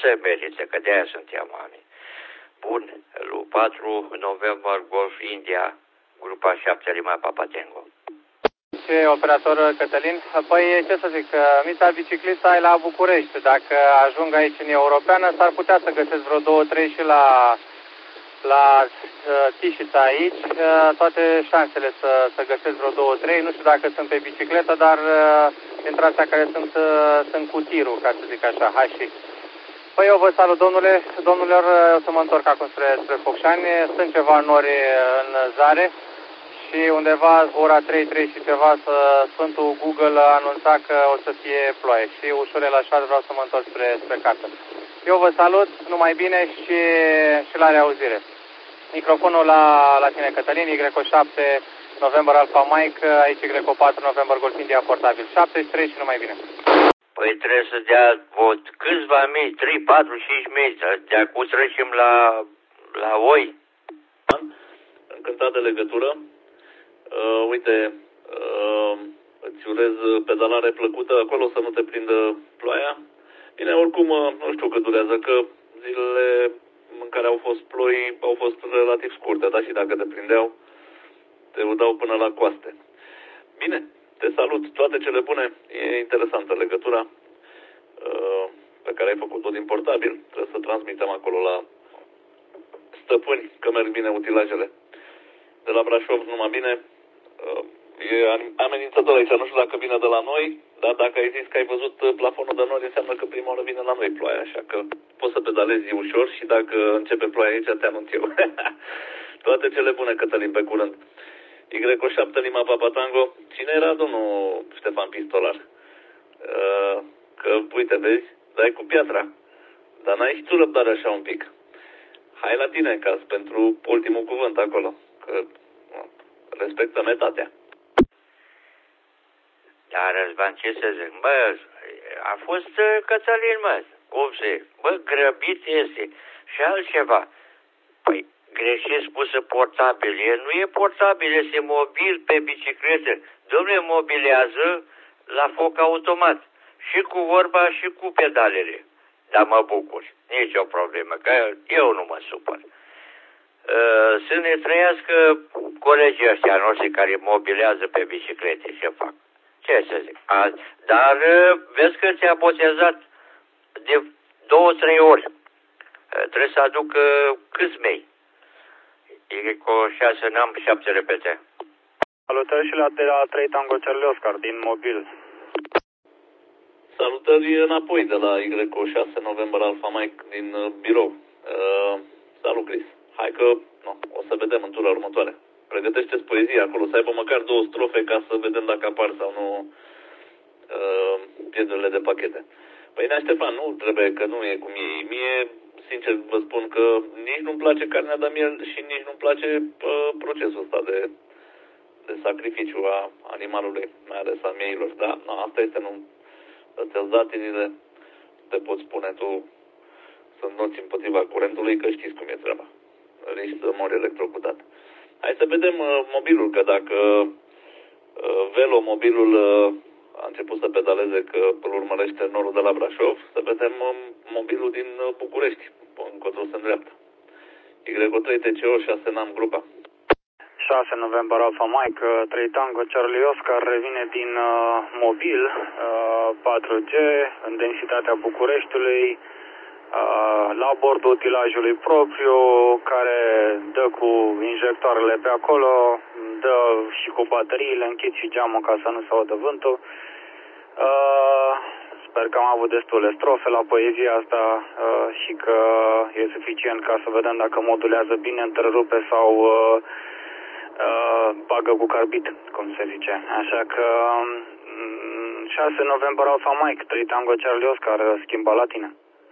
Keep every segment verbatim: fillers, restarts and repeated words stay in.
se merită, că de-aia suntem oameni. Bun, lui patru noiembrie Golf India, grupa șapte Lima Papa Tango. Ce operator Cătălin? Păi ce să zic, Mita biciclista e la București. Dacă ajung aici în Europeană, s-ar putea să găsesc vreo două, trei și la, la uh, Tișița aici. Uh, toate șansele să, să găsesc vreo două, trei. Nu știu dacă sunt pe bicicletă, dar uh, dintre astea care sunt, uh, sunt cu tirul, ca să zic așa, hai și. Păi eu vă salut, domnule. Domnilor, o să mă întorc acum spre, spre Focșani. Sunt ceva nori în zare. Și undeva ora trei, trei și ceva, să Sfântul Google a anunțat că o să fie ploaie. Și ușurel așa vreau să mă întorc spre, spre casă. Eu vă salut, numai bine și, și la reauzire. Microfonul la, la tine, Cătălin, Y șapte, November Alpha Mike, aici Y patru, November Golf India, portabil. șaptezeci și trei și numai bine. Păi trebuie să dea vot câțiva mii, trei, patru, cinci mii, de acum trecem la, la oi. Încântat de legătură. Uh, uite, uh, îți urez pedalare plăcută acolo, să nu te prindă ploaia. Bine, oricum, uh, nu știu cât durează, că zilele în care au fost ploi au fost relativ scurte, dar și dacă te prindeau, te udau până la coaste. Bine, te salut, toate cele bune, e interesantă legătura uh, pe care ai făcut-o din portabil. Trebuie să transmitem acolo la stăpâni că merg bine utilajele. De la Brașov numai bine. E amenințător aici, nu știu dacă vine de la noi, dar dacă ai zis că ai văzut plafonul de nori, înseamnă că prima oară vine la noi ploaia, așa că poți să pedalezi ușor și dacă începe ploaia aici, te anunț eu. Toate cele bune, Cătălin, pe curând. Y șapte Lima Papa Tango. Cine era domnul Ștefan Pistolar? Că, uite, vezi, dai cu piatra, dar n-ai și tu răbdare așa un pic. Hai la tine, ca pentru ultimul cuvânt acolo, că respectă metatea. Dar, Răzvan, ce să zic? Bă, a fost Cătălin, mă. Cum se... Bă, grăbit este. Și altceva. Păi, greșit spusă portabil. E, nu e portabil, este mobil pe bicicletă. Dom'le, mobilează la foc automat. Și cu vorba și cu pedalele. Dar mă bucur. Nici o problemă, că eu nu mă supăr. Să ne trăiască colegii ăștia noștri care mobilează pe biciclete. Ce fac? Ce să zic? A, dar vezi că ți-a botezat de două, trei ori. Trebuie să aduc câți mei? E cu șase n-am, șapte repete. Salutări și la, de la trei Tango Charlie Oscar din mobil. Salutări înapoi de la Y șase November Alpha Mike din uh, birou. Uh, salut, Chris. Hai că no, o să vedem în tura următoare. Pregătește-ți poezia acolo, să aibă măcar două strofe ca să vedem dacă apar sau nu uh, pierderile de pachete. Păi, Nea Ștefan, nu trebuie, că nu e cum e. Mie, sincer, vă spun că nici nu-mi place carnea de miel și nici nu-mi place uh, procesul ăsta de, de sacrificiu a animalului, mai ales a mieilor. Da, no, asta este, nu... Îți-ați dat inile, te poți spune tu să noți împotriva curentului, că știți cum e treaba. Riști să mori electrocutat. Hai să vedem uh, mobilul, că dacă uh, Velo, mobilul uh, a început să pedaleze, că îl urmărește norul de la Brașov, să vedem uh, mobilul din uh, București, încotro se îndreaptă. Y trei T C O șase N A M grupa. șase November Alpha Mike, trei Tango Charlie Oscar revine din uh, mobil uh, patru G în densitatea Bucureștiului uh, la bordul utilajului propriu, care dă cu injectoarele pe acolo, dă și cu bateriile, închid și geamul ca să nu se audă vântul. Uh, sper că am avut destule strofe la poezia asta uh, și că e suficient ca să vedem dacă modulează bine, întrerupe sau uh, Uh, bagă cu carbid, cum se zice. Așa că um, șase November Alpha Mike, trei Tango Charlie Oscar, schimba la tine.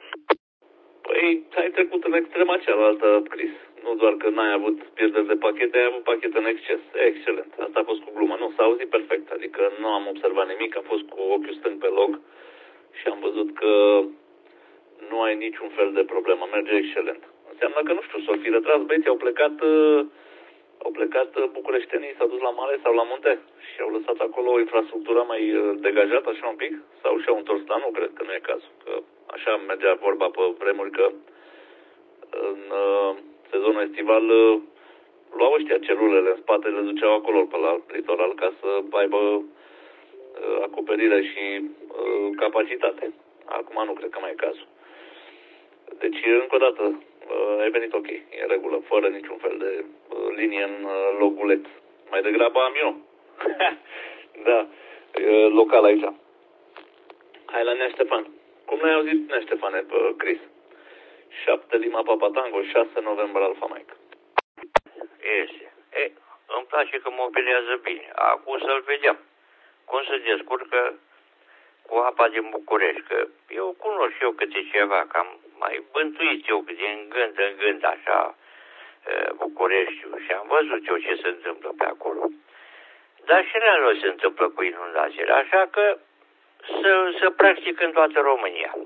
Păi, ai trecut în extrema cealaltă, Chris. Nu doar că n-ai avut pierderi de pachete, ai avut pachete în exces. Excelent. Asta a fost cu glumă. Nu, s-a auzit perfect. Adică nu am observat nimic, am fost cu ochiul stâng pe log și am văzut că nu ai niciun fel de problemă. Merge excelent. Înseamnă că, nu știu, s-o fi retras băieții, au plecat... Uh, Au plecat bucureștenii, s-au dus la mare sau la munte și au lăsat acolo o infrastructură mai degajată, așa un pic, sau și-au întors la nu, cred că nu e cazul, că așa mergea vorba pe vremuri că în uh, sezonul estival uh, luau ăștia celulele în spate, le duceau acolo pe la litoral ca să aibă uh, acoperire și uh, capacitate. Acum nu cred că mai e cazul. Deci, încă o dată, uh, e venit ok, e în regulă, fără niciun fel de uh, linie în uh, loguleț. Mai degrabă am eu. Da, uh, local aici. Hai la Nea Ștefan. Cum l-ai auzit, Nea Ștefane, pe Chris? șapte Lima Papa Tango, șase November Alfa Mike. Este. E, îmi place că mobilează bine. Acum să-l vedem. Cum se descurcă cu apa din București, că eu cunosc eu câte ceva, că am mai bântuit eu din gând în gând așa Bucureștiul și am văzut eu ce se întâmplă pe acolo. Dar și la noi se întâmplă cu inundațiile, așa că să, să practic în toată România.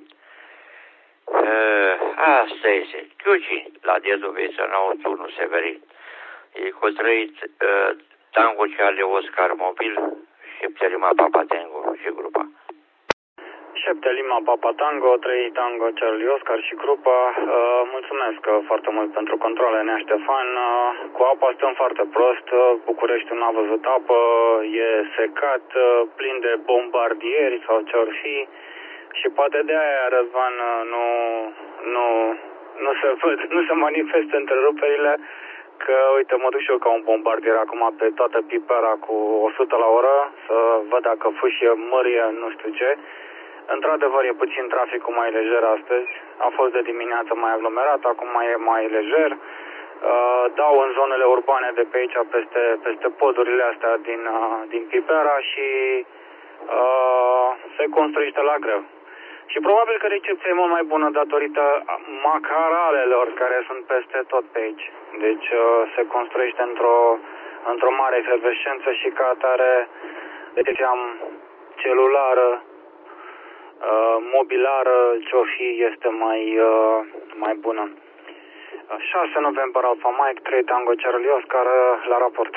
Asta este. Chiuci, la Dedu Vițănău, turnul Severin. E cu trăit Tango Charlie Oscar Mobil, șapte Lima Papa Tango și grupa. șapte Lima Papa Tango, trei Tango Charlie Oscar și grupa. Uh, mulțumesc foarte mult pentru controle, Nea Ștefan. Uh, cu apa stăm foarte prost. Uh, Bucureștiul n-a văzut apă, e secat, uh, plin de bombardieri sau ce or fi. Și poate de aia, Răzvan, nu, nu, nu se văd, nu se manifestă întreruperile. Că, uite, mă duc și eu ca un bombardier acum pe toată Pipera cu o sută la oră, să văd dacă fâșie, mărie, nu știu ce. Într-adevăr, e puțin traficul mai lejer astăzi. A fost de dimineață mai aglomerat, acum mai e mai lejer. Uh, dau în zonele urbane de pe aici, peste, peste podurile astea din, uh, din Pipera și uh, se construiește la greu. Și probabil că recepția e mult mai bună datorită macaralelor care sunt peste tot pe aici. Deci uh, se construiește într-o într-o mare efervescență și ca atare, deci am celulară, uh, mobilară, ce-o fi, este mai, uh, mai bună. șase November Alfa Mike, trei Tango Charlie Oscar, la raport.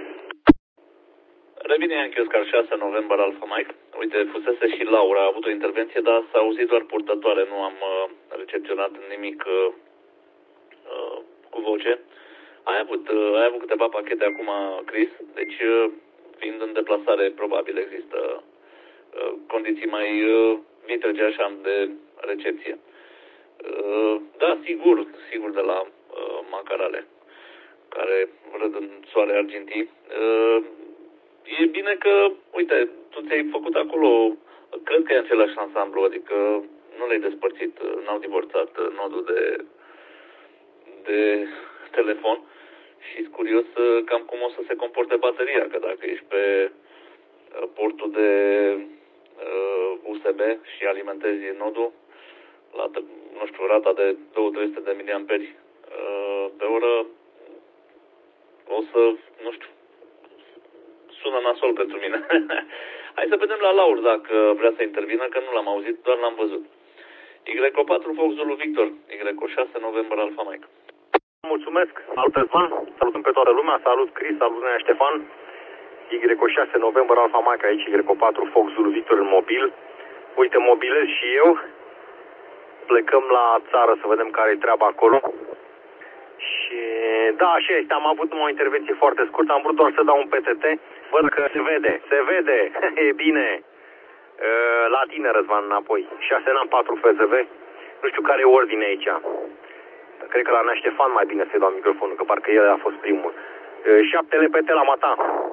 Revine Yankee Oscar șase November Alfa Mike. Uite, fusese și Laura, a avut o intervenție, dar s-a auzit doar purtătoare, nu am uh, recepționat nimic uh, uh, cu voce. Ai avut, uh, ai avut câteva pachete acum, Chris, deci uh, fiind în deplasare, probabil există uh, condiții mai uh, vitrege așa de recepție. Uh, da, sigur, sigur de la uh, macarale, care râd în soare argintii. Uh, E bine că, uite, tu ți-ai făcut acolo, cred că e același ansamblu, adică nu le-ai despărțit, n-au divorțat nodul de, de telefon și sunt curios cam cum o să se comporte bateria, că dacă ești pe portul de U S B și alimentezi nodul la, nu știu, rata de două sute trei sute de miliamperi pe oră, o să, nu știu, sună nasol pentru mine. Hai să vedem la Laur dacă vrea să intervină, că nu l-am auzit, doar l-am văzut. Y O patru Fox Zulu Victor, Y O șase November Alfa Mike. Mulțumesc, salut Răzvan, salutăm pe toată lumea, salut Chris, salut Nea Ștefan. Y O șase November Alfa Mike aici, Y O patru Fox Zulu Victor în mobil. Uite, mobilez și eu. Plecăm la țară să vedem care e treaba acolo. Și da, așa este, am avut o intervenție foarte scurtă, am vrut doar să dau un P T T. Văd că se vede, se vede, e bine. La tine, Răzvan, înapoi. șase N patru F Z V. Nu știu care e ordine aici. Cred că la Nea Ștefan mai bine să-i dau microfonul, că parcă el a fost primul. șapte L P T la Mata.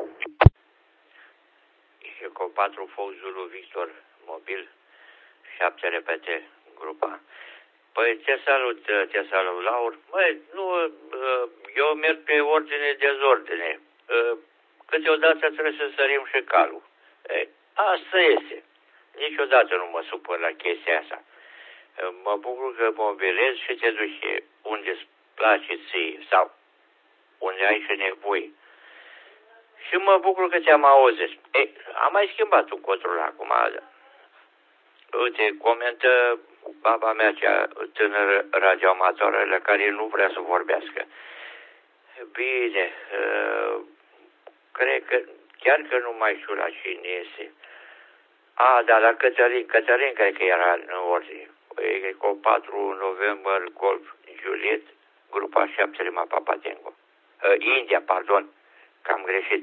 Și cu patru Fox Zulu Victor mobil, șapte L P T grupa. Păi te salut, te salut, Laur. Măi, nu, eu merg pe ordine dezordine. Câteodată trebuie să sărim și calul. E, asta este. Niciodată nu mă supăr la chestia asta. Mă bucur că mobilezi și te duci unde îți place ție sau unde ai și nevoie. Și mă bucur că te-am auzit. E, am mai schimbat un control acum. Uite, comentă baba mea, cea tânără radioamatoră, la care nu vrea să vorbească. Bine, uh, cred că, chiar că nu mai știu la cine este. A, da, la Cătălin, Cătălin cred că era în ordine. Eco patru November Golf Juliet, grupa șapte Lima Papa Tango. India, pardon, că am greșit.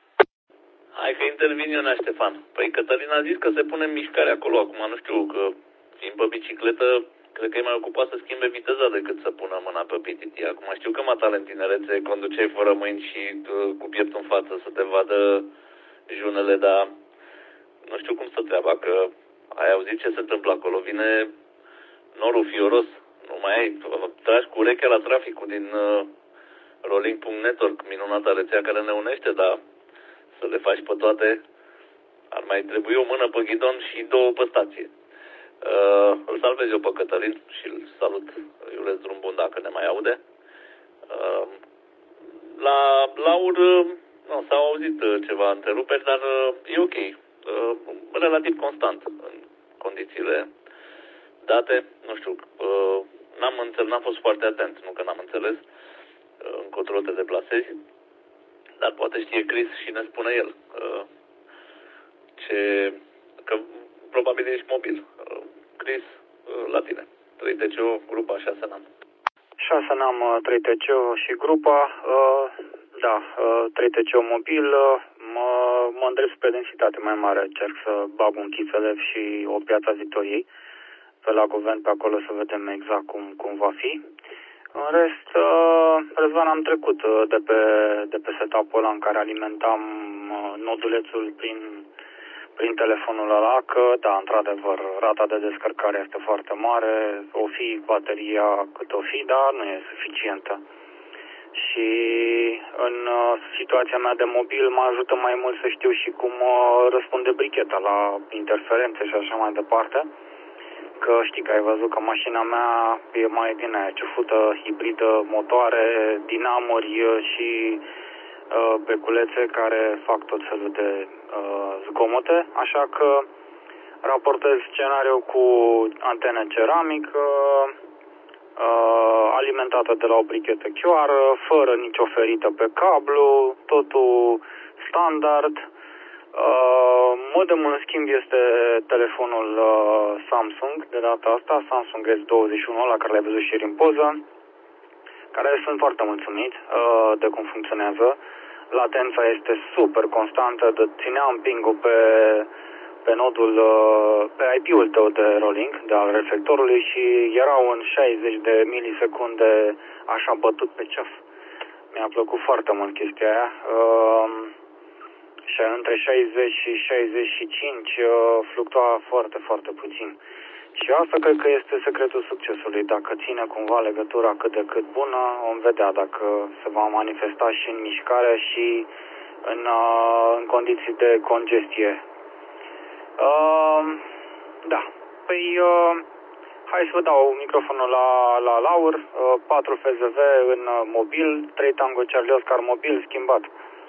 Hai că intervin eu, Ștefan. Păi Cătălin a zis că se pune în mișcare acolo acum, nu știu, că fiind pe bicicletă, cred că e mai ocupat să schimbe viteza decât să pună mâna pe P T T. Acum știu că matale în tinerețe conduceai fără mâini și uh, cu pieptul în față să te vadă junele, dar nu știu cum să treaba, că ai auzit ce se întâmplă acolo. Vine norul fioros, nu mai ai, tragi cu urechea la traficul din uh, rolling punct network, minunata rețea care ne unește, dar să le faci pe toate, ar mai trebui o mână pe ghidon și două pe stație. Uh, îl salvez eu pe Cătălin și îl salut, îi urez drum bun dacă ne mai aude. Uh, la Laur, uh, nu, s-au auzit uh, ceva întreruperi, dar uh, e ok, uh, relativ constant în condițiile date. Nu știu, uh, n-am înțeles, n-am fost foarte atent, nu că n-am înțeles uh, încotro te deplasezi, dar poate știe Chris și ne spune el uh, ce, că probabil ești mobil. Uh, Chris, uh, la tine. trei T C O, grupa șase N A M. șase N A M, trei T C O și grupa, uh, da, uh, trei T C O mobil, uh, mă, mă îndrept spre densitate mai mare, încerc să bag un Chițelev și o Piața Victoriei, pe la Covent, pe acolo să vedem exact cum, cum va fi. În rest, uh, Răzvan, am trecut uh, de pe, de pe setup-ul ăla în care alimentam uh, nodulețul prin, prin telefonul ăla, că, da, într-adevăr, rata de descărcare este foarte mare, o fi bateria cât o fi, dar nu e suficientă. Și în uh, situația mea de mobil mă ajută mai mult să știu și cum uh, răspunde bricheta la interferențe și așa mai departe. Că știi că ai văzut că mașina mea e mai din aia ciufută, hibridă, motoare, dinamuri și uh, beculețe care fac tot felul de uh, zgomote, așa că raportez scenariul cu antenă ceramică, uh, alimentată de la o brichetă Q R, fără nicio ferită pe cablu, totul standard. Uh, modemul, în schimb, este telefonul uh, Samsung, de data asta, Samsung S douăzeci și unu, la care l-ai văzut și ieri în poză, care sunt foarte mulțumit uh, de cum funcționează. Latența este super constantă, de țineam ping-ul pe, pe nodul, uh, pe I P-ul tău de rolling, de al reflectorului și erau în șaizeci de milisecunde așa bătut pe ceas. Mi-a plăcut foarte mult chestia aia. Uh, Și între șaizeci și șaizeci și cinci uh, fluctua foarte, foarte puțin. Și asta cred că este secretul succesului. Dacă ține cumva legătura cât de cât bună, vom vedea dacă se va manifesta și în mișcare și în, uh, în condiții de congestie. Uh, da. Păi, uh, hai să vă dau microfonul la, la Laur. Uh, patru F Z V în uh, mobil, trei Tango Charlie Oscar mobil schimbat.